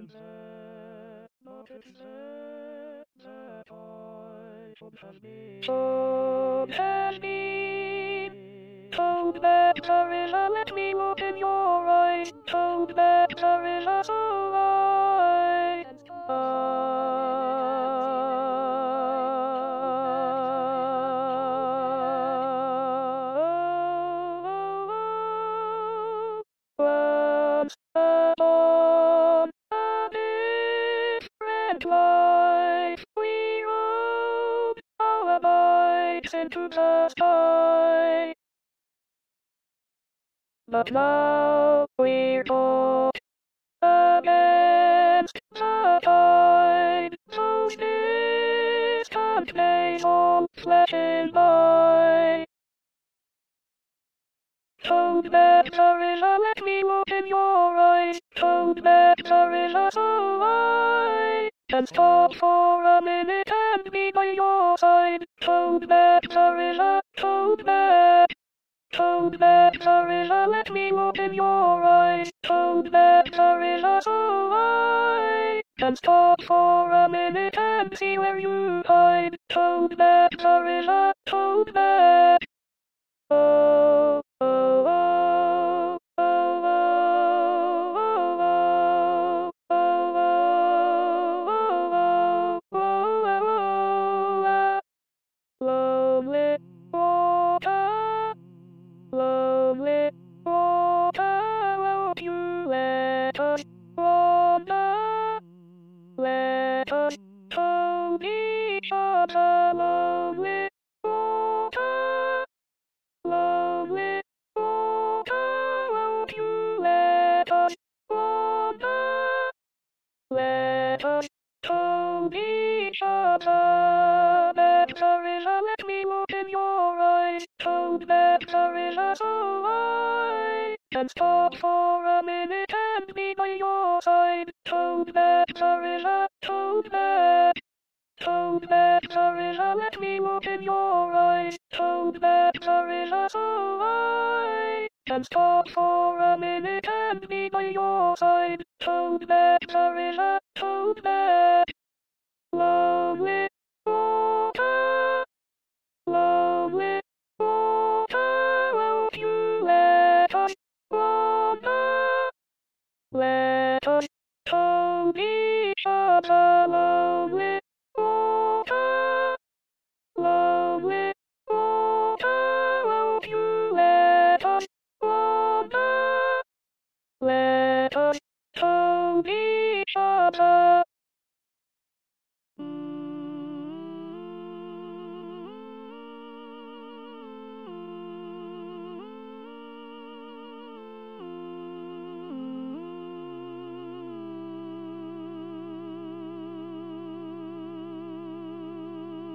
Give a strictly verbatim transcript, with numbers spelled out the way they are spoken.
it said, not it said, that I should have been, should have been told that Carilla, let me look in your eyes, told that Carilla, so I, once upon a different life, we rode our bikes into the sky. But now we're caught against the tide, those distant days all flashing by. Told that Carilla, let me look in your eyes, told that Carilla, so I can stop for a minute and be by your side. Told that Carilla, told that, told that Carilla, let me look in your eyes, told that Carilla, so I can stop for a minute and see where you hide. Told that Carilla, told that, oh, oh, oh, oh, oh, oh, oh, oh, oh, oh, lonely water, lonely water, won't you let us wander, let us hold each other, lonely water, lonely water, won't you let us wander, let us hold each other. That Carilla, let me look in your eyes, told that Carilla, so I can stop for a minute and be by your side. Told that Carilla, told that, told that Carilla, let me look in your eyes, told that Carilla, so I can stop for a minute and be by your side. Told that Carilla, told that, lonely water, lonely water, won't you let us wander, let us hold each other, lonely water, lonely water, won't you let us wander, let us hold each other.